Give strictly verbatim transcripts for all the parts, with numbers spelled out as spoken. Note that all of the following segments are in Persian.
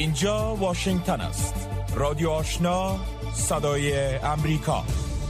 اینجا واشنگتن است. رادیو آشنا، صدای امریکا.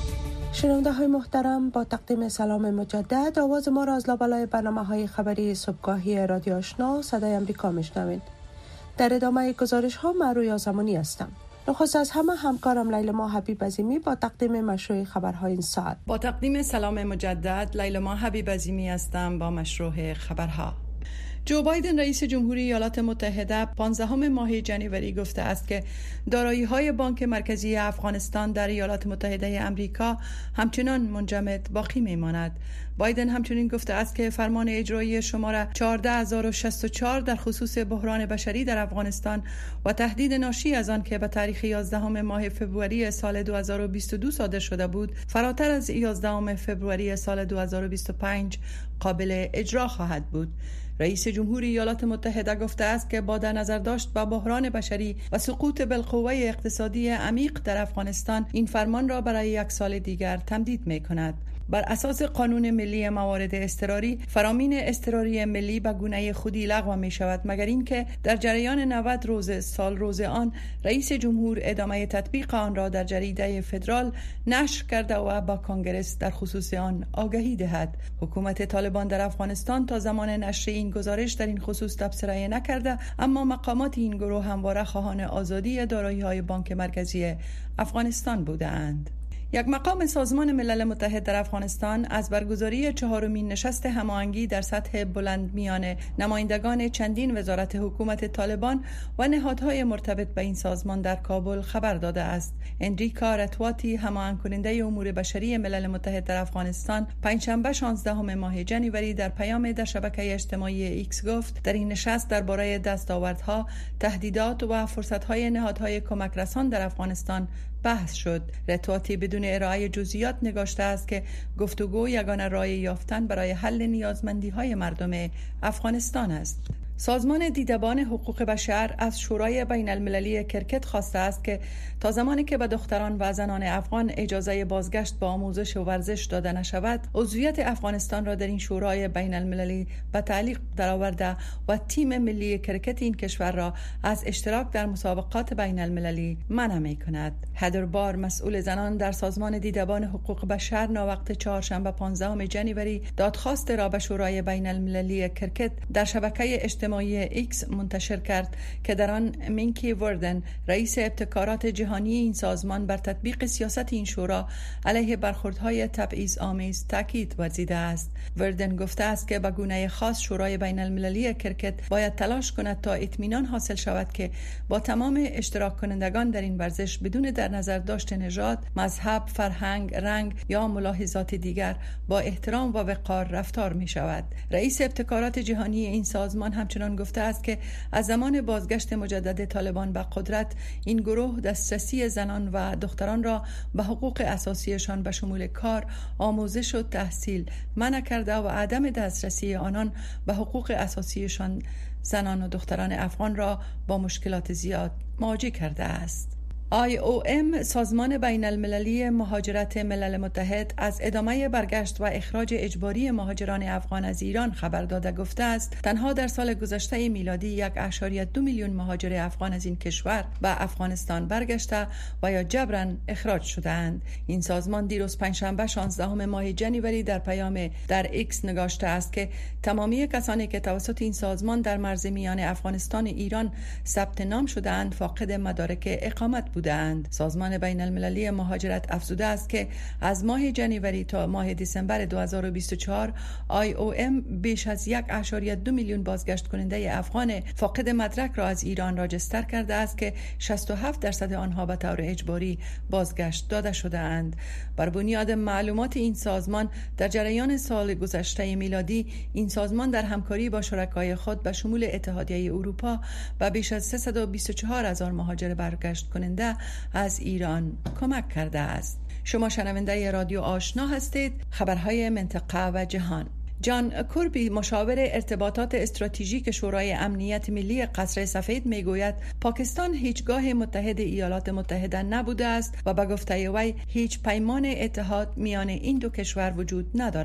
شنونده های محترم، با تقدیم سلام مجدد، آواز ما را از لابلای برنامه های خبری صبحگاهی رادیو آشنا صدای امریکا میشنوید. در ادامه گزارش ها من رویا زمانی هستم. نخست از همه همکارم لیلما حبیب عظیمی با تقدیم مشروع خبرهای این ساعت. با تقدیم سلام مجدد، لیلما حبیب عظیمی هستم با مشروع خبرها. جو بایدن رئیس جمهوری ایالات متحده پانزدهم ماه جنوری گفته است که دارایی‌های بانک مرکزی افغانستان در ایالات متحده آمریکا همچنان منجمد باقی می‌ماند. بایدن همچنین گفته است که فرمان اجرایی شماره چهارده هزار و شصت و چهار در خصوص بحران بشری در افغانستان و تهدید ناشی از آن که به تاریخ یازدهم ماه فوریه سال دو هزار و بیست و دو صادر شده بود، فراتر از یازدهم فوریه سال دو هزار و بیست و پنج قابل اجرا خواهد بود. رئیس جمهوری ایالات متحده گفته است که با در نظر داشت با بحران بشری و سقوط بالقوه اقتصادی عمیق در افغانستان، این فرمان را برای یک سال دیگر تمدید می کند. بر اساس قانون ملی موارد اضطراری، فرامین اضطراری ملی به گونه خودی لغو می شود، مگر اینکه در جریان نود روز سال روز آن رئیس جمهور ادامه تطبیق آن را در جریده فدرال نشر کرده و با کانگرس در خصوص آن آگهی دهد. حکومت طالبان در افغانستان تا زمان نشر این گزارش در این خصوص تبصره نکرده، اما مقامات این گروه همواره خواهان آزادی دارایی‌های بانک مرکزی افغانستان بودند. یک مقام سازمان ملل متحد در افغانستان از برگزاری چهارمین نشست هماهنگی در سطح بلند میان نمایندگان چندین وزارت حکومت طالبان و نهادهای مرتبط به این سازمان در کابل خبر داده است. انریکا رتواتی، هماهنگ کننده امور بشری ملل متحد در افغانستان، پنجشنبه شانزدهم ماه جنوری در پیام در شبکه اجتماعی ایکس گفت در این نشست درباره دستاوردها، تهدیدات و فرصت‌های نهادهای کمک رسان در افغانستان بحث شد. رتواتی بدون ارائه جزئیات نگاشته است که گفتگو یگانه راه یافتن برای حل نیازمندی‌های مردم افغانستان است. سازمان دیدبان حقوق بشر از شورای بین المللی کرکت خواسته است که تا زمانی که به دختران و زنان افغان اجازه بازگشت به آموزش و ورزش داده نشود، عضویت افغانستان را در این شورای بین المللی به تعلیق درآورده و تیم ملی کرکت این کشور را از اشتراک در مسابقات بین المللی منع می کند. هدر بار، مسئول زنان در سازمان دیدبان حقوق بشر، ناوقت چهارشنبه پانزدهم جنوری دادخواست را به شورای بین المللی کرکت در شبکه اجتماعی ایکس منتشر کرد که در آن مینکی وردن، رئیس ابتکارات جهانی این سازمان، بر تطبیق سیاست این شورا علیه برخوردهای تبعیض آمیز تاکید ورزیده است. وردن گفته است که به گونه خاص شورای بین المللی کرکت باید تلاش کند تا اطمینان حاصل شود که با تمام اشتراک کنندگان در این ورزش بدون در نظر داشت نژاد، مذهب، فرهنگ، رنگ یا ملاحظات دیگر با احترام و وقار رفتار می شود. رئیس ابتکارات جهانی این سازمان همچنین گفته است که از زمان بازگشت مجدد طالبان به قدرت، این گروه دسترسی زنان و دختران را به حقوق اساسیشان به شمول کار، آموزش و تحصیل منع کرده و عدم دسترسی آنان به حقوق اساسیشان، زنان و دختران افغان، را با مشکلات زیاد مواجه کرده است. آی او ام، سازمان بین المللی مهاجرت ملل متحد، از ادامه برگشت و اخراج اجباری مهاجران افغان از ایران خبر داده گفته است تنها در سال گذشته میلادی یک و دو میلیون مهاجر افغان از این کشور به افغانستان برگشته و یا جبراً اخراج شده‌اند. این سازمان دیروز پنجشنبه شانزدهم ماه جنوری در پیام در ایکس نگاشته است که تمامی کسانی که توسط این سازمان در مرز میان افغانستان و ایران ثبت نام شده‌اند فاقد مدارک اقامت بودند. سازمان بین المللی مهاجرت افزوده است که از ماه جنوری تا ماه دسامبر دو هزار و بیست و چهار آی او ام بیش از یک و دو میلیون بازگشت کننده افغان فاقد مدرک را از ایران راجستر کرده است که شصت و هفت درصد آنها به طور اجباری بازگشت داده شده اند. بر بنیاد معلومات این سازمان، در جریان سال گذشته میلادی این سازمان در همکاری با شرکای خود به شمول اتحادیه اروپا به بیش از سیصد و بیست و چهار هزار مهاجر برگشت کننده از ایران کمک کرده است. شما شنونده رادیو آشنا هستید. خبرهای منطقه و جهان. جان کوربی، مشاور ارتباطات استراتژیک شورای امنیت ملی قصر سفید، میگوید پاکستان هیچگاه متحد ایالات متحده نبوده است و به گفته وی هیچ پیمان اتحاد میان این دو کشور وجود ندارد.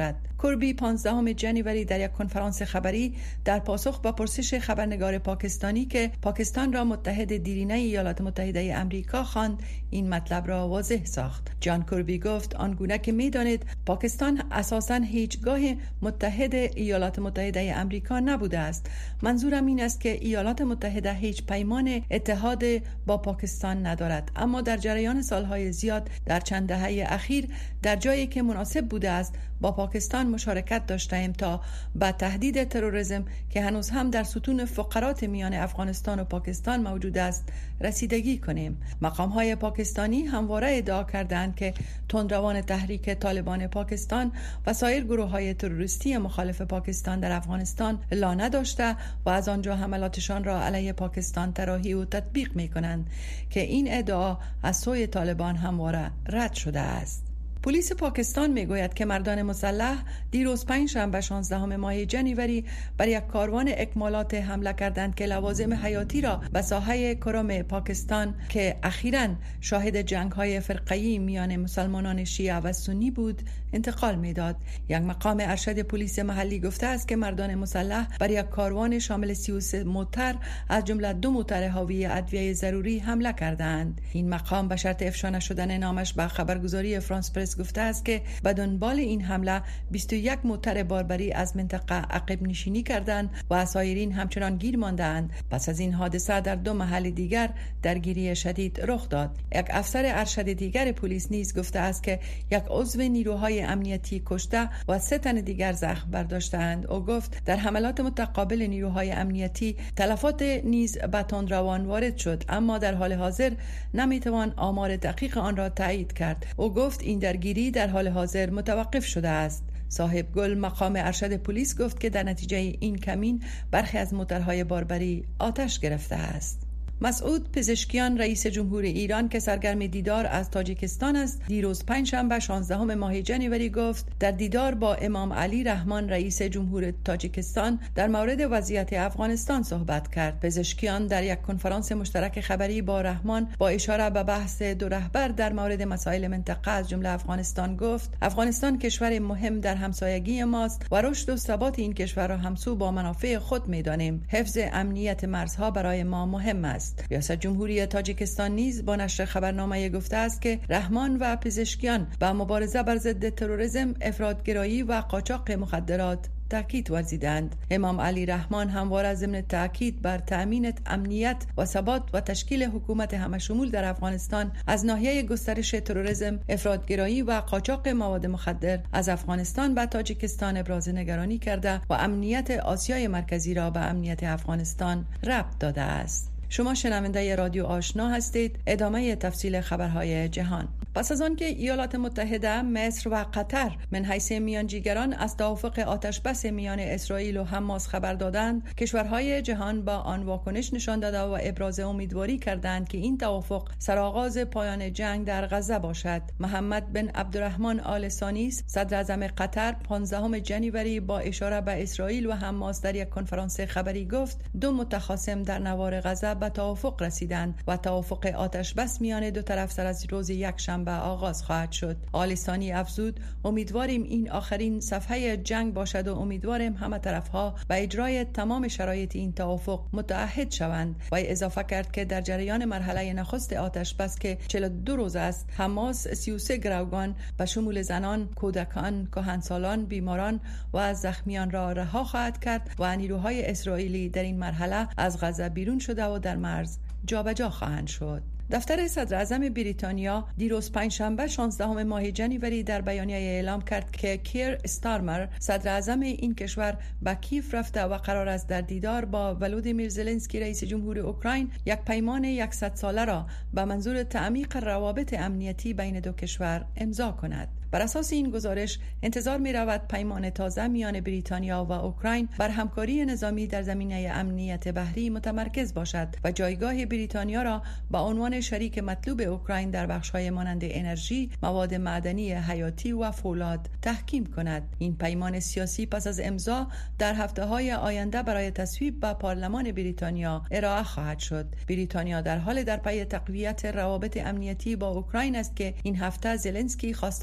کربی پانزدهم ژانویه در یک کنفرانس خبری در پاسخ به پرسش خبرنگار پاکستانی که پاکستان را متحد دیرینه ایالات متحده آمریکا خواند این مطلب را واضح ساخت. جان کربی گفت آنگونه که می‌دانید پاکستان اساساً هیچگاه متحد ایالات متحده آمریکا نبوده است. منظورم این است که ایالات متحده هیچ پیمان اتحاد با پاکستان ندارد، اما در جریان سالهای زیاد در چند دهه اخیر در جایی که مناسب بوده است با پاکستان مشارکت داشتیم تا با تهدید تروریسم که هنوز هم در ستون فقرات میان افغانستان و پاکستان موجود است رسیدگی کنیم. مقام‌های پاکستانی همواره ادعا کردند که تندروان تحریک طالبان پاکستان و سایر گروه‌های تروریستی مخالف پاکستان در افغانستان لا نداشته و از آنجا حملاتشان را علیه پاکستان طراحی و تطبیق می‌کنند که این ادعا از سوی طالبان همواره رد شده است. پلیس پاکستان میگوید که مردان مسلح دیروز پنجشنبه شانزدهم ماه ژانویه بر یک کاروان اکمالات حمله کردند که لوازم حیاتی را به ساحه کرم پاکستان که اخیراً شاهد جنگ‌های فرقه‌ای میان مسلمانان شیعه و سنی بود انتقال میداد. یک مقام ارشد پلیس محلی گفته است که مردان مسلح بر یک کاروان شامل سی و سه موتر از جمله دو موتر حاوی ادویه ضروری حمله کردند. این مقام به شرط افشا نشدن نامش به خبرگزاری فرانس پرس گفته است که به دنبال این حمله بیست و یک موتر باربری از منطقه عقب نشینی کردند و اسایرین همچنان گیر ماندند. پس از این حادثه در دو محل دیگر درگیری شدید رخ داد. یک افسر ارشد دیگر پلیس نیز گفته است که یک عضو نیروهای امنیتی کشته و سه تن دیگر زخم برداشتند. او گفت در حملات متقابل نیروهای امنیتی تلفات نیز به تندروان وارد شد، اما در حال حاضر نمیتوان آمار دقیق آن را تایید کرد. او گفت این درگیری در حال حاضر متوقف شده است. صاحب گل مقام ارشد پلیس گفت که در نتیجه این کمین برخی از موترهای باربری آتش گرفته است. مسعود پزشکیان رئیس جمهور ایران که سرگرم دیدار از تاجیکستان است دیروز پنجشنبه شانزدهم ماه ژانویه گفت در دیدار با امام علی رحمان رئیس جمهور تاجیکستان در مورد وضعیت افغانستان صحبت کرد. پزشکیان در یک کنفرانس مشترک خبری با رحمان با اشاره به بحث دو رهبر در مورد مسائل منطقه از جمله افغانستان گفت افغانستان کشور مهم در همسایگی ماست و رشد و ثبات این کشور را همسو با منافع خود می‌دانیم. حفظ امنیت مرزها برای ما مهم است. ریاست جمهوری تاجیکستان نیز با نشر خبرنامه گفته است که رحمان و پزشکیان با مبارزه بر ضد تروریسم، افراطگرایی و قاچاق مخدرات تاکید ورزیدند. امام علی رحمان همواره ضمن تاکید بر تأمین امنیت و ثبات و تشکیل حکومت همشمول در افغانستان از ناحیه گسترش تروریسم، افراطگرایی و قاچاق مواد مخدر از افغانستان به تاجیکستان ابراز نگرانی کرده و امنیت آسیای مرکزی را به امنیت افغانستان ربط داده است. شما شنونده رادیو آشنا هستید. ادامه تفصیل خبرهای جهان. پس از آن که ایالات متحده، مصر و قطر من حیث میانجیگران از توافق آتش بس میان اسرائیل و حماس خبر دادند، کشورهای جهان با آن واکنش نشان داده و ابراز امیدواری کردند که این توافق سرآغاز پایان جنگ در غزه باشد. محمد بن عبدالرحمن آل ثانی صدر اعظم قطر پانزدهم ژانویه با اشاره به اسرائیل و حماس در یک کنفرانس خبری گفت دو متخاصم در نوار غزه به توافق رسیدند و توافق آتش بس میان دو طرف سر از روز یک شنبه آغاز خواهد شد. آل ثانی افزود امیدواریم این آخرین صفحه جنگ باشد و امیدواریم همه طرفها به اجرای تمام شرایط این توافق متعهد شوند. و اضافه کرد که در جریان مرحله نخست آتش بس که چهل و دو روز است، حماس سی و سه گروگان به شمول زنان، کودکان، کهنسالان، بیماران و زخمیان را رها خواهد کرد و نیروهای اسرائیلی در این مرحله از غزه بیرون شده و در مرز جابجا خواهند شد. دفتر صدر اعظم بریتانیا دیروز پنجشنبه شانزدهم ماه ژانویه در بیانیه اعلام کرد که کیر استارمر صدر اعظم این کشور به کیف رفته و قرار است در دیدار با ولودیمیر زلنسکی رئیس جمهور اوکراین یک پیمان صد ساله را به منظور تعمیق روابط امنیتی بین دو کشور امضا کند. بر اساس این گزارش انتظار می رود پیمان تازه میان بریتانیا و اوکراین بر همکاری نظامی در زمینه امنیت بحری متمرکز باشد و جایگاه بریتانیا را به عنوان شریک مطلوب اوکراین در بخش‌های مانند انرژی، مواد معدنی حیاتی و فولاد تحکیم کند. این پیمان سیاسی پس از امضا در هفته‌های آینده برای تصویب به پارلمان بریتانیا ارائه خواهد شد. بریتانیا در حال در پی تقویت روابط امنیتی با اوکراین است که این هفته زلنسکی خواستار پابرجایی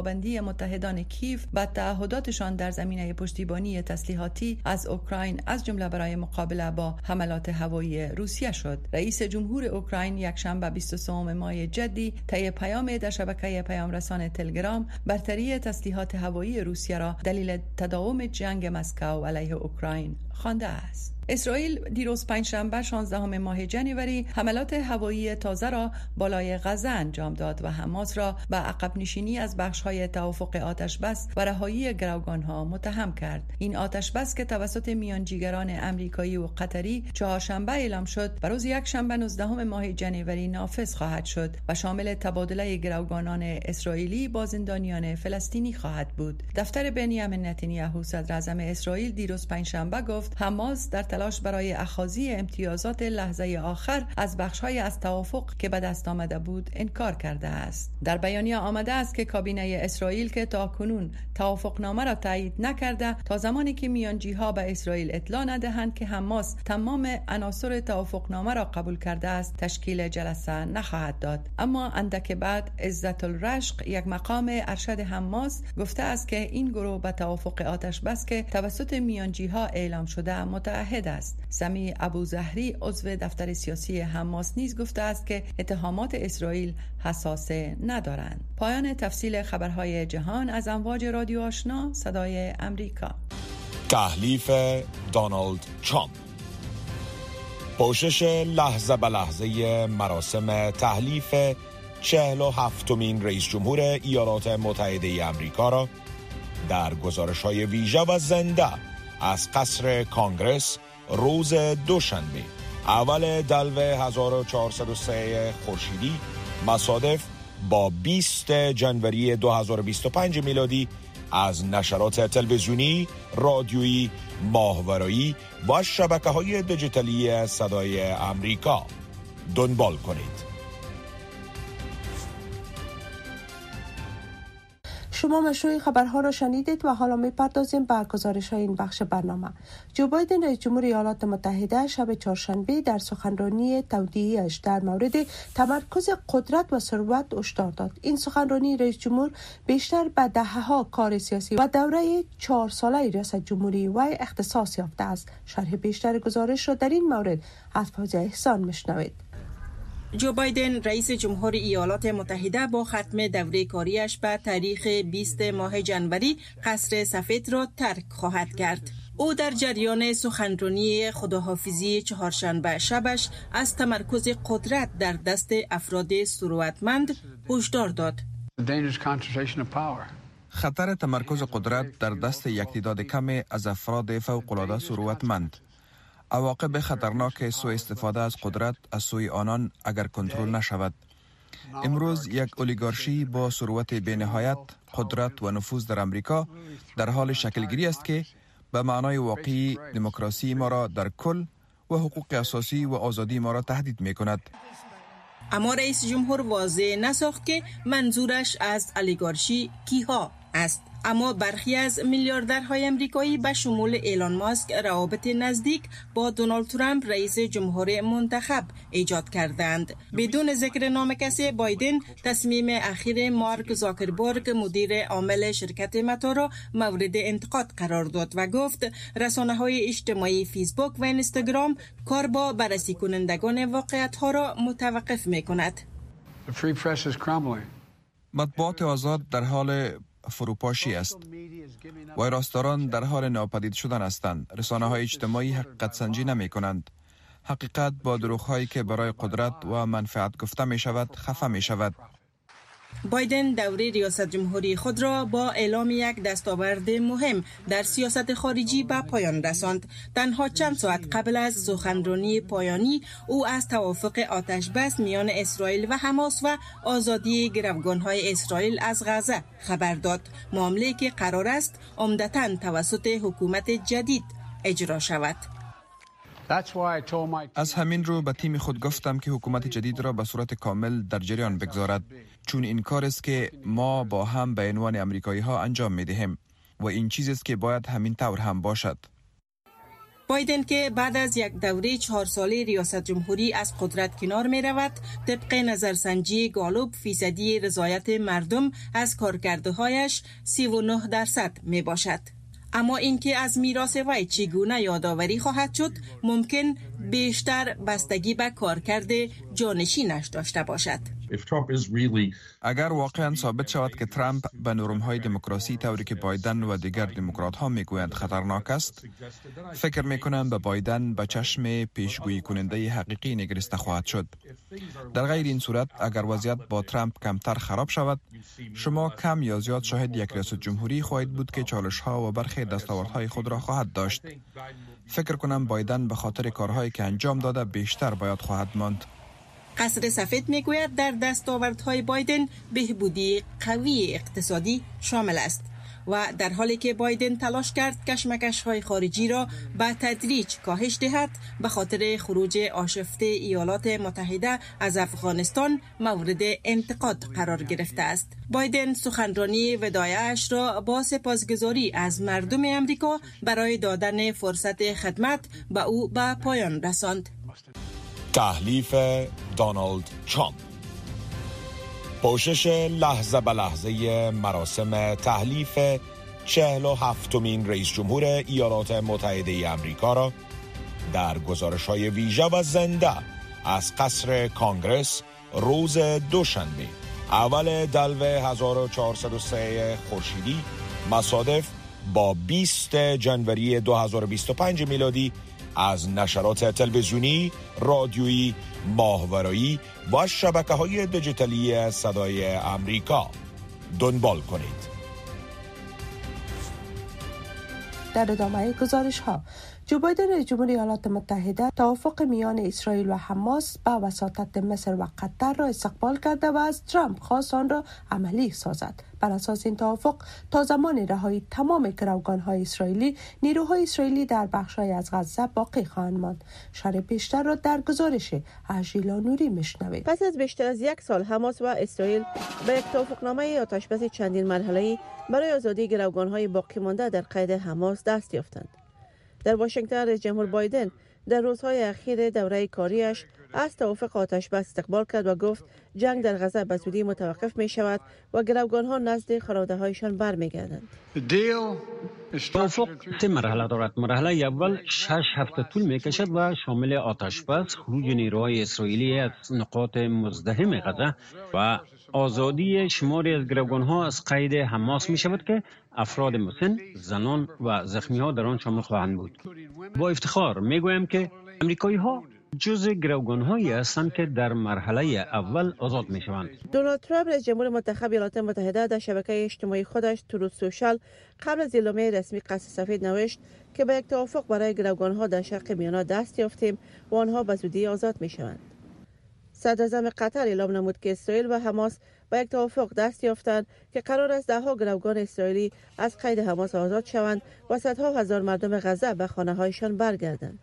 پابندی متحدان کیف به تعهداتشان در زمینه پشتیبانی تسلیحاتی از اوکراین از جمله برای مقابله با حملات هوایی روسیه شد. رئیس جمهور اوکراین یکشنبه بیست و سوم ماه جدی طی پیام در شبکه پیام رسان تلگرام برتری تسلیحات هوایی روسیه را دلیل تداوم جنگ مسکو علیه اوکراین خوانده است. اسرائیل دیروز پنجشنبه شانزدهم ماه جنوری حملات هوایی تازه را بالای غزه انجام داد و حماس را به عقب نشینی از بخش‌های توافق آتش‌بس و رهایی گروگان‌ها متهم کرد. این آتش‌بس که توسط میانجیگران امریکایی و قطری چهارشنبه اعلام شد، به روز یکشنبه نوزدهم ماه جنوری نافذ خواهد شد و شامل تبادله گروگانان اسرائیلی با زندانیان فلسطینی خواهد بود. دفتر بنیامین نتانیاهو صدر اعظم اسرائیل دیروز پنجشنبه گفت حماس در تلاش برای اخاذی امتیازات لحظه آخر از بخش‌های از توافق که به دست آمده بود انکار کرده است. در بیانیه آمده است که کابینه اسرائیل که تاکنون توافقنامه را تایید نکرده تا زمانی که میانجی‌ها به اسرائیل اطلاع ندهند که حماس تمام عناصر توافقنامه را قبول کرده است تشکیل جلسه نخواهد داد. اما اندک بعد عزت الرشق یک مقام ارشد حماس گفته است که این گروه به توافق آتش‌بس که توسط میانجی‌ها اعلام شده متعهد است. سمی ابوظهری عضو دفتر سیاسی حماس نیز گفته است که اتهامات اسرائیل حساسه ندارند. پایان تفصیل خبرهای جهان از امواج رادیو آشنا صدای امریکا. تحلیف دونالد ترامپ. پوشش لحظه به لحظه مراسم تحلیف چهل و هفتمین رئیس جمهور ایالات متحده امریکا را در گزارش‌های ویژه و زنده از قصر کانگرس روز دوشنبه اول دلو هزار و چهارصد و سه خورشیدی مصادف با بیست جنوری دو هزار و بیست و پنج میلادی از نشرات تلویزیونی، رادیویی، ماهواره‌ای و شبکه‌های دیجیتالی صدای امریکا دنبال کنید. شما مشروع خبرها را شنیدید و حالا می‌پردازیم به گزارش‌های این بخش برنامه. جو بایدن رئیس جمهور ایالات متحده شب چهارشنبه در سخنرانی تودیعیش در مورد تمرکز قدرت و ثروت هشدار داد. این سخنرانی رئیس جمهور بیشتر به دهه‌ها کار سیاسی و دوره چهار ساله ریاست جمهوری وی اختصاص یافته است. شرح بیشتر گزارش را در این مورد از فوزیه احسان میشنوید. جو بایدن رئیس جمهور ایالات متحده با ختم دوره کاریش به تاریخ بیست ماه جنوری قصر سفید را ترک خواهد کرد. او در جریان سخنرانی خداحافظی چهارشنبه شبش از تمرکز قدرت در دست افراد ثروتمند هشدار داد. خطر تمرکز قدرت در دست یک تعداد کم از افراد فوق‌العاده ثروتمند. عواقب خطرناک سوء استفاده از قدرت از سوی آنان اگر کنترل نشود. امروز یک اولیگارشی با ثروت بی‌نهایت، قدرت و نفوذ در امریکا در حال شکلگیری است که به معنای واقعی دموکراسی ما را در کل و حقوق اساسی و آزادی ما را تهدید می کند. اما رئیس جمهور واضح نساخت که منظورش از اولیگارشی کیها است. اما برخی از میلیاردرهای امریکایی به شمول ایلان ماسک روابط نزدیک با دونالد ترامپ رئیس جمهور منتخب ایجاد کردند. بدون ذکر نام کسی، بایدن تصمیم اخیر مارک زاکربرگ مدیر عامل شرکت متا را مورد انتقاد قرار داد و گفت رسانه‌های اجتماعی فیسبوک و اینستاگرام کار با بررسی کنندگان واقعیت‌ها را متوقف می‌کند. مطبوعات آزاد در حال فروپاشی است. ویراستاران در حال ناپدید شدن هستند. رسانه‌های اجتماعی حقیقت سنجی نمی کنند. حقیقت با دروغ‌هایی که برای قدرت و منفعت گفته می شود خفه می شود. بایدن دوره ریاست جمهوری خود را با اعلام یک دستاورد مهم در سیاست خارجی به پایان رساند. تنها چند ساعت قبل از سخنرانی پایانی او از توافق آتش‌بس میان اسرائیل و حماس و آزادی گروگان‌های اسرائیل از غزه خبر داد. معامله‌ای که قرار است عمدتاً توسط حکومت جدید اجرا شود. از همین رو به تیم خود گفتم که حکومت جدید را به صورت کامل در جریان بگذارد، چون این کار است که ما با هم به عنوان امریکایی ها انجام می دهیم و این چیزی است که باید همین طور هم باشد. بایدن که بعد از یک دوره چهار ساله ریاست جمهوری از قدرت کنار می رود، طبق نظرسنجی گالوب فیصدی رضایت مردم از کارکردهایش سی و نه درصد می باشد. اما اینکه از میراث وی چگونه یادآوری خواهد شد ممکن بیشتر بستگی به کارکرد جانشینش داشته باشد. اگر واقعا ثابت شود که ترامپ به نرم‌های دموکراسی طوری که بایدن و دیگر دموکرات‌ها میگویند خطرناک است، فکر میکنم به بایدن به چشم پیشگویی کننده حقیقی نگریسته خواهد شد. در غیر این صورت اگر وضعیت با ترامپ کمتر خراب شود، شما کم یا زیاد شاهد یک ریاست جمهوری خواهید بود که چالش‌ها و برخی دستاوردهای خود را خواهد داشت. فکر کنم بایدن به خاطر کارهایی که انجام داده بیشتر باید خواهد ماند. قصر سفید میگوید در دستاوردهای بایدن بهبودی قوی اقتصادی شامل است و در حالی که بایدن تلاش کرد کشمکش‌های خارجی را به تدریج کاهش دهد، به خاطر خروج آشفته ایالات متحده از افغانستان مورد انتقاد قرار گرفته است. بایدن سخنرانی وداعیش را با سپاسگزاری از مردم امریکا برای دادن فرصت خدمت به او به پایان رساند. تحلیف دونالد ترامپ. پوشش لحظه به لحظه مراسم تحلیف چهل و هفتمین رئیس جمهور ایالات متحده امریکا را در گزارش‌های ویژه و زنده از قصر کانگرس روز دوشنبه اول دلو هزار و چهارصد و سه خورشیدی مصادف با بیست جنوری دو هزار و بیست و پنج میلادی از نشرات تلویزیونی، رادیویی، ماهواره‌ای و شبکه‌های دیجیتالی صدای امریکا دنبال کنید. در ادامه گزارش ها، جو بایدن رئیس جمهور ایالات متحده توافق میان اسرائیل و حماس با وساطت مصر و قطر را استقبال کرده و از ترامپ خواست آن را عملی سازد. بر اساس این توافق تا زمان رهایی تمام گروگان‌های اسرائیلی، نیروهای اسرائیلی در بخش‌های از غزه باقی خواهند ماند. شرح بیشتر را در گزارش عجیلا نوری میشنوید. پس از بیشتر از یک سال حماس و اسرائیل به یک توافقنامه آتشبس چندین مرحله‌ای برای آزادی گروگان‌های باقی مانده در قید حماس دست یافتند. در واشنگتن رئیس جمهور بایدن در روزهای اخیر دوره کاریش از توافق آتشبس استقبال کرد و گفت جنگ در غزه به زودی متوقف می شود و گروگان‌ها نزد خانواده‌هایشان برمیگردند. توافق سه مرحله دارد. مرحله اول شش هفته طول می کشد و شامل آتشبس، خروج نیروهای اسرائیلی از نقاط مزدحم غزه و آزادی شماری از گروگان‌ها از قید حماس می شود که افراد مسن، زنان و زخمی‌ها در آن شامل خواهند بود. با افتخار می گویم که امریکایی‌ها جزء گروگان‌هایی هستند که در مرحله اول آزاد می‌شوند. دونالد ترامپ رئیس جمهور منتخب ایالات متحده در شبکه اجتماعی خودش تروث سوشال قبل از اعلامیه رسمی قصر سفید نوشت که به یک توافق برای گروگان‌ها در شرق میانه دست یافتیم و آنها به زودی آزاد می‌شوند. صدر اعظم قطر اعلام نمود که اسرائیل و حماس به یک توافق دست یافتند که قرار است ده ها گروگان اسرائیلی از قید حماس آزاد شوند و صدها هزار مردم غزه به خانه‌هایشان برگردند.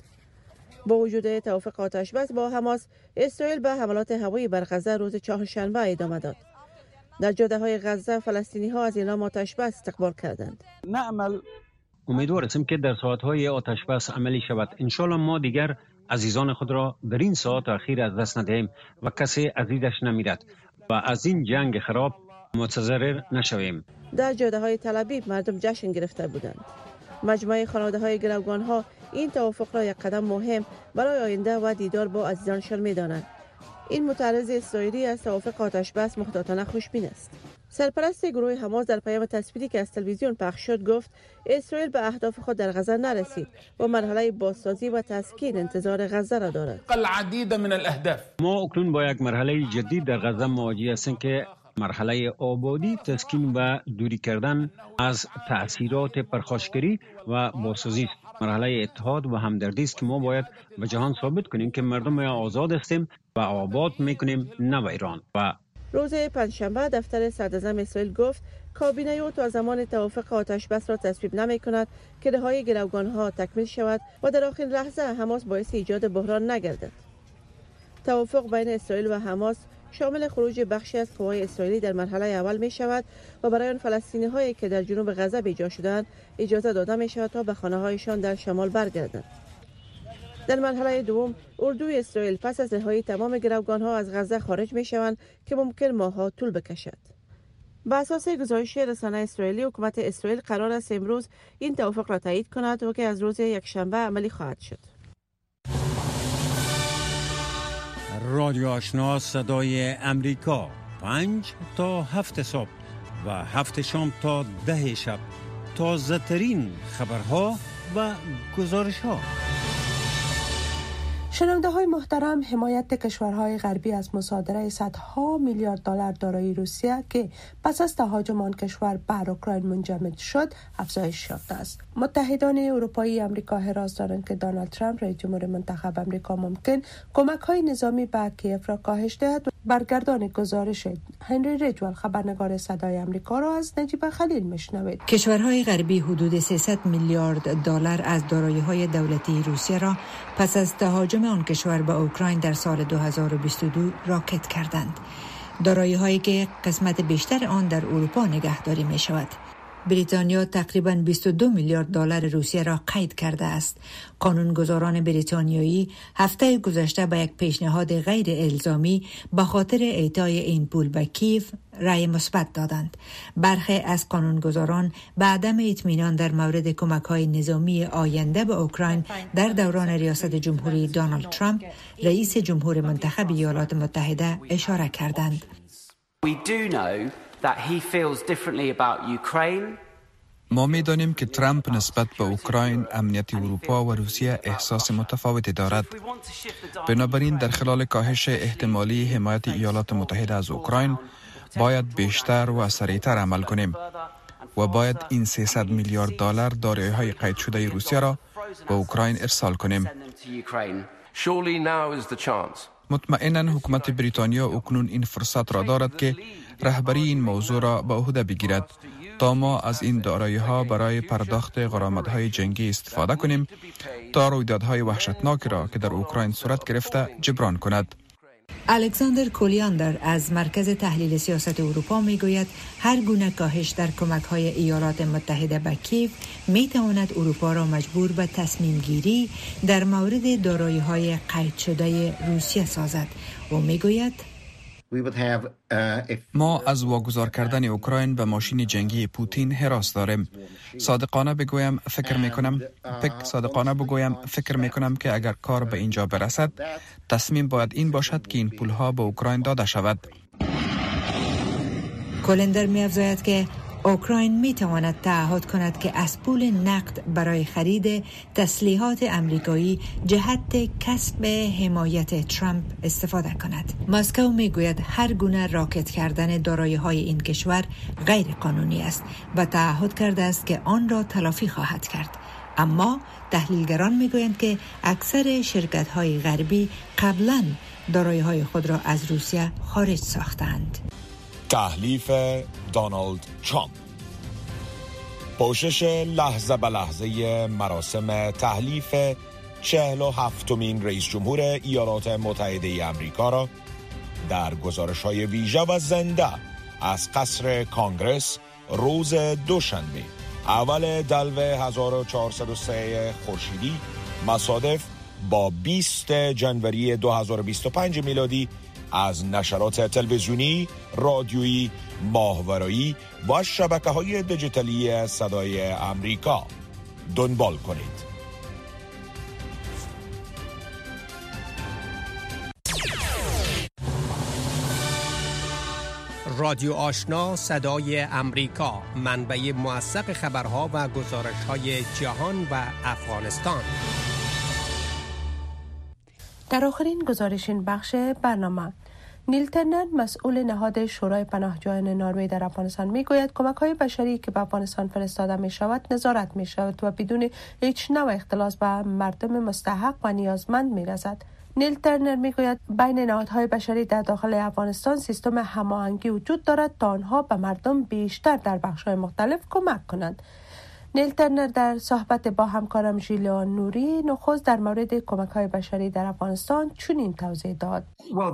با وجود توافق آتشبس با حماس، اسرائیل به حملات هوایی بر غزه روز چهارشنبه ادامه داد. در جاده‌های غزه فلسطینی‌ها از اعلام آتشبس استقبال کردند. نأمل امیدوار هستیم که در ساعت‌های آتشبس عملی شود. انشالله ما دیگر عزیزان خود را در این ساعت اخیر از دست ندهیم و کسی عزیزش نمیرد و از این جنگ خراب متضرر نشویم. در جاده‌های تل ابیب مردم جشن گرفته بودند. مجموعه خانواده‌های گروگان‌ها این توافق را یک قدم مهم برای آینده و دیدار با عزیزانشان می‌دانند. این متعرض اسرائیلی از توافق آتشبس محتاطانه خوشبین است. سرپرست گروه حماس در پیام تصویری که از تلویزیون پخش شد گفت اسرائیل به اهداف خود در غزه نرسید و مرحله بازسازی و تسکین انتظار غزه را دارد. العديد من الاهداف. ما اکنون با یک مرحله جدید در غزه مواجه هستیم که مرحله آبادی، تسکین و دوری کردن از تأثیرات پرخاشگری و بازسازی است. مرحله اتحاد و همدردی است که ما باید به جهان ثابت کنیم که مردم آزاد هستیم و آباد میکنیم، نه و ایران. و روز پنجشنبه دفتر صدراعظم اسرائیل گفت کابینه او تا زمان توافق آتشبس را تصویب نمی کند که رهایی گروگان‌ها تکمیل شود و در آخرین لحظه حماس باعث ایجاد بحران نگردد. توافق بین اسرائیل و حماس شامل خروج بخشی از قوای اسرائیلی در مرحله اول می شود و برای آن فلسطینی هایی که در جنوب غزه بیجا شدند اجازه داده می شود تا به خانه هایشان در شمال برگردند. در مرحله دوم اردوی اسرائیل پس از رهایی تمام گروگانها از غزه خارج می شوند که ممکن ماه‌ها طول بکشد. بر اساس گزارش رسانه اسرائیلی، حکومت اسرائیل قرار است امروز این توافق را تایید کند و که از روز یکشنبه عملی خواهد شد. رادیو آشنا صدای امریکا، پنج تا هفت صبح و هفت شام تا ده شب، تازه ترین خبرها و گزارش ها. شنونده های محترم، حمایت کشورهای غربی از مصادره صدها میلیارد دلار دارایی روسیه که پس از تهاجم آن کشور بر اوکراین منجمد شد افزایش یافته است. متحدان اروپایی امریکا حراس دارند که دونالد ترامپ رئیس جمهور منتخب امریکا ممکن کمک های نظامی به کیف را کاهش دهد. برگردان گزارش هنری ریجوال، خبرنگار صدای امریکا، را از نجیب خلیل میشنوید. کشورهای غربی حدود سیصد میلیارد دلار از دارایی‌های دولتی روسیه را پس از تهاجم آن کشور به اوکراین در سال دو هزار و بیست و دو راکت کردند. دارایی‌هایی که قسمت بیشتر آن در اروپا نگهداری می‌شود. بریتانیا تقریباً بیست و دو میلیارد دلار روسیه را قید کرده است. قانونگذاران بریتانیایی هفته گذشته به یک پیشنهاد غیر الزامی به خاطر اعطای این پول به کیف رأی مثبت دادند. برخی از قانونگذاران به عدم اطمینان در مورد کمک‌های نظامی آینده به اوکراین در دوران ریاست جمهوری دونالد ترامپ، رئیس جمهور منتخب ایالات متحده، اشاره کردند. We do know that he feels differently about Ukraine. ما می دانیم که ترامپ نسبت به اوکراین، امنیت اروپا و روسیه احساس متفاوتی دارد. بنابراین در خلال کاهش احتمالی حمایت ایالات متحده از اوکراین باید بیشتر و سریعتر عمل کنیم و باید این سیصد میلیارد دلار دارایی‌های قید شده روسیه را به اوکراین ارسال کنیم. مطمئناً حکومت بریتانیا اکنون این فرصت را دارد که رهبری این موضوع را به عهده بگیرد تا ما از این دارایی‌ها برای پرداخت غرامت‌های جنگی استفاده کنیم تا رویدادهای وحشتناک را که در اوکراین صورت گرفته جبران کند. الکساندر کولیاندر از مرکز تحلیل سیاست اروپا میگوید هر گونه کاهش در کمک‌های ایالات متحده به کیف میتواند اروپا را مجبور به تصمیم گیری در مورد دارایی‌های قید شده روسیه سازد و میگوید ما از واگذار کردن اوکراین به ماشین جنگی پوتین هراس داریم. صادقانه بگویم فکر میکنم فکر صادقانه بگویم فکر میکنم که اگر کار به اینجا برسد، تصمیم باید این باشد که این پولها به اوکراین داده شود. کولندر می‌افزاید که اوکراین میتواند تعهد کند که از پول نقد برای خرید تسلیحات امریکایی جهت کسب حمایت ترامپ استفاده کند. مسکو میگوید هر گونه راکت کردن دارایی‌های این کشور غیر قانونی است و تعهد کرده است که آن را تلافی خواهد کرد. اما تحلیلگران میگویند که اکثر شرکت‌های غربی قبلاً دارایی‌های خود را از روسیه خارج ساختند. تحلیف دونالد ترامپ. پوشش لحظه به لحظه مراسم تحلیف چهل و هفتمین رئیس جمهور ایالات متحده امریکا را در گزارش‌های ویژه و زنده از قصر کانگرس روز دوشنبه اول دلو هزار و چهارصد و سه خورشیدی مصادف با بیست جنوری دو هزار و بیست و پنج میلادی از نشرات تلویزیونی، رادیویی، ماهواره‌ای و شبکه‌های دیجیتالی صدای امریکا دنبال کنید. رادیو آشنا صدای امریکا، منبع موثق خبرها و گزارش‌های جهان و افغانستان. در آخرین گزارش این بخش برنامه، نیل ترنر، مسئول نهاد شورای پناهجویان نروژ در افغانستان، میگوید کمک‌های بشری که به افغانستان فرستاده می‌شود نظارت می‌شود و بدون هیچ نوع اختلاس به مردم مستحق و نیازمند می‌رسد. نیل ترنر میگوید بین نهادهای بشری در داخل افغانستان سیستم هماهنگی وجود دارد تا آنها به مردم بیشتر در بخش‌های مختلف کمک کنند. نیل ترنر در صحبت با همکارم ژیلیان نوری نخست در مورد کمک‌های بشری در افغانستان چنین توضیح داد.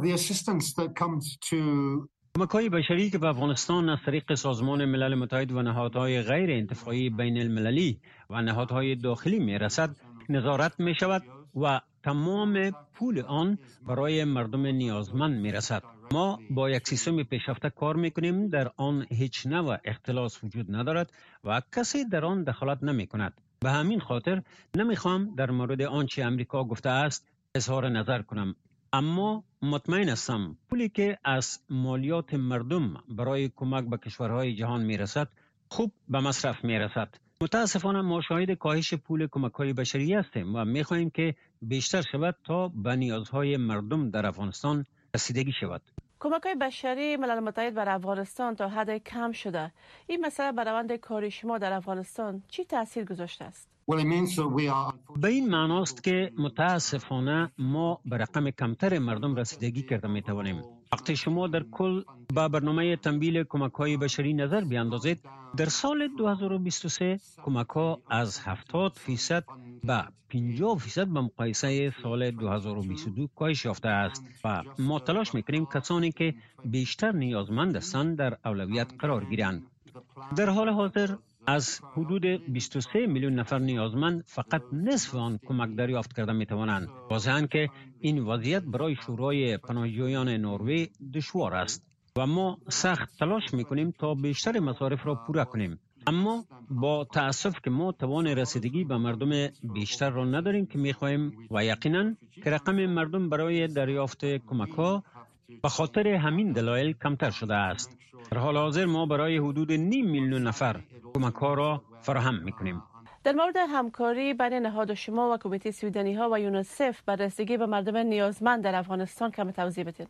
کمک‌های بشری که به افغانستان از طریق سازمان ملل متحد و نهادهای غیر انتفاعی بین المللی و نهادهای داخلی می‌رسد نظارت می‌شود و تمام پول آن برای مردم نیازمند می رسد. ما با یک سیستم پیشرفته کار می کنیم، در آن هیچ نوع اختلاس وجود ندارد و کسی در آن دخالت نمی کند. به همین خاطر نمی خواهم در مورد آنچه امریکا گفته است اظهار نظر کنم، اما مطمئن هستم پولی که از مالیات مردم برای کمک به کشورهای جهان می رسد خوب به مصرف می رسد. متاسفانه ما شاهد کاهش پول کمک‌های بشری هستیم و می خواهیم که بیشتر شود تا به نیازهای مردم در افغانستان رسیدگی شود. کمک‌های بشری ملل متحد بر افغانستان تا حد کم شده. این مسئله بر روند کاری شما در افغانستان چی تاثیر گذاشته است؟ به این معناست که متاسفانه ما به رقم کمتر مردم رسیدگی کرده می توانیم. وقتی شما در کل با برنامه تمویل کمک‌های بشری نظر بیاندازید، در سال دو هزار و بیست و سه کمک‌ها از هفتاد فیصد به پنجاه فیصد به مقایسه سال دو هزار و بیست و دو کاهش یافته است و ما تلاش می‌کنیم کسانی که بیشتر نیازمند هستند در اولویت قرار گیرند. در حال حاضر از حدود بیست و سه میلیون نفر نیازمند فقط نصف آن کمک دریافت کرده می توانند. واضحاً که این وضعیت برای شورای پناهجویان نروژ دشوار است و ما سخت تلاش می کنیم تا بیشتر مصارف را پورا کنیم، اما با تأسف که ما توان رسیدگی به مردم بیشتر را نداریم که می خواهیم و یقیناً که رقم مردم برای دریافت کمک ها به خاطر همین دلایل کمتر شده است. در حال حاضر ما برای حدود نیم میلیون نفر کمک ها را فراهم میکنیم. در مورد همکاری بین نهاد شما و کمیته سویدنی ها و یونیسف بر رسیدگی به مردم نیازمند در افغانستان کم توضیح بدید.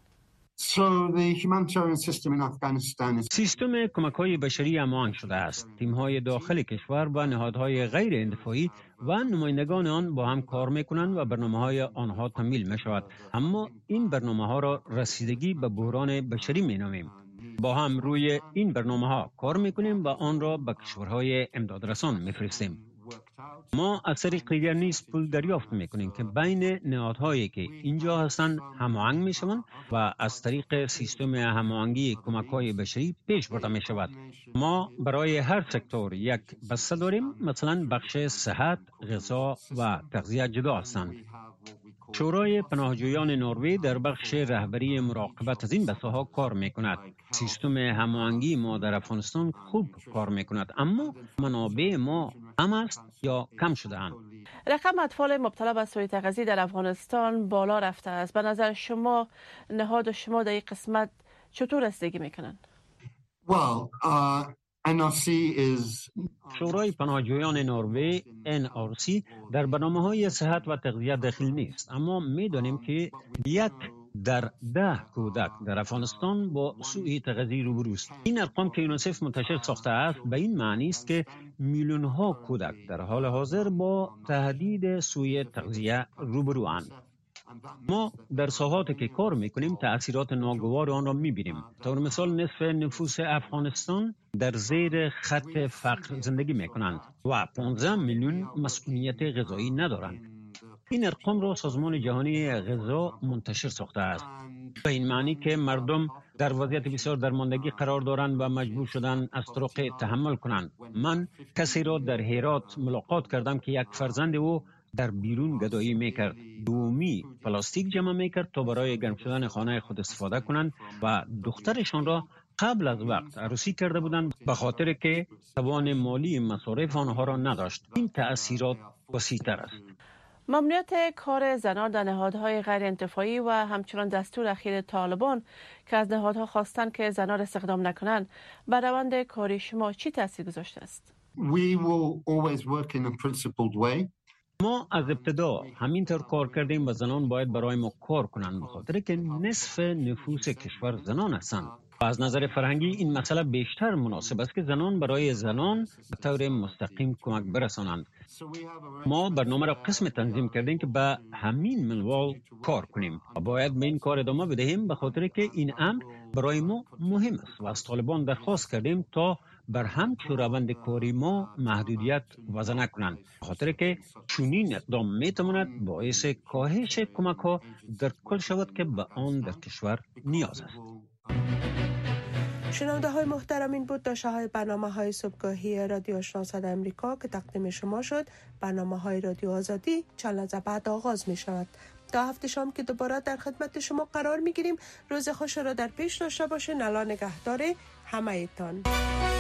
سیستم کمک های بشری هماهنگ شده است. تیم های داخل کشور و نهادهای غیر انتفاعی و نمایندگان آن با هم کار میکنند و برنامه های آنها تمویل می شود، اما این برنامه ها را رسیدگی به بحران بشری می نامیم. با هم روی این برنامه ها کار میکنیم و آن را به کشورهای امدادرسان میفرستیم. ما از طریق دیگر نیز پول دریافت میکنیم که بین نهادهایی که اینجا هستند هماهنگ میشوند و از طریق سیستم هماهنگی کمک‌های بشری پیش برده میشود. ما برای هر سکتور یک بسته داریم، مثلا بخش صحت، غذا و تغذیه جدا هستند. شورای پناهجویان نروژ در بخش رهبری مراقبت از این بسته ها کار میکند. سیستم هماهنگی ما در افغانستان خوب کار میکند، اما منابع ما کم است یا کم شده اند. رقم اطفال مبتلا به سوء تغذیه در افغانستان بالا رفته است. به نظر شما نهاد شما در این قسمت چطور رسیدگی میکنند؟ Well, uh... ان آر سی is... شورای پناهجویان نروژ ان آر سی در برنامه‌های صحت و تغذیه داخل نیست، اما می‌دانیم که یک در ده کودک در افغانستان با سوء تغذیه روبروست. این ارقام که یونیسف منتشر ساخته است به این معنی است که میلیون ها کودک در حال حاضر با تهدید سوء تغذیه روبروند. ما در ساحاتی که کار میکنیم تأثیرات ناگوار آن را میبینیم. طور مثال نصف نفوس افغانستان در زیر خط فقر زندگی میکنند و پانزده میلیون مسئولیت غذایی ندارند. این ارقام را سازمان جهانی غذا منتشر ساخته است. به این معنی که مردم در وضعیت بسیار درماندگی قرار دارند و مجبور شدن از طرق تحمل کنند. من کسی را در هرات ملاقات کردم که یک فرزند او در بیرون گدایی میکرد. دومی پلاستیک جمع میکرد تا برای گرم شدن خانه خود استفاده کنند و دخترشان را قبل از وقت عروسی کرده بودند به خاطر که توان مالی مصارف آنها را نداشت. این تأثیرات وسیع‌تر است. ممنوعیت کار زنان در نهادهای غیر انتفاعی و همچنان دستور اخیر طالبان که از نهادها خواستند که زنان را استخدام نکنند بر روند کاری شما چی تاثیر گذاشته است؟ We will always work in a principled way. ما از ابتدا همینطور کار کردیم و زنان باید برای ما کار کنند به خاطر که نصف نفوس کشور زنان هستند. و از نظر فرهنگی این مسئله بیشتر مناسب است که زنان برای زنان به طور مستقیم کمک برسانند. ما برنامه را قسم تنظیم کردیم که به همین منوال کار کنیم و باید به این کار ادامه بدهیم به خاطر که این امر برای ما مهم است و از طالبان درخواست کردیم تا بر همچون روند کاری ما محدودیت وضع نکنند به خاطر که چنین اقدام میتواند باعث کاهش کمک ها در کل شود که به آن در کشور نیاز است. شنونده های محترم، این بود داشته های برنامه های صبحگاهی رادیو آشنا صدای امریکا که تقدیم شما شد. برنامه های رادیو آزادی چند لحظه بعد آغاز می شود. تا هفته شام که دوباره در خدمت شما قرار می گیریم. روز خوش را در پیش داشته باشین. الله نگهدار همه ایتان.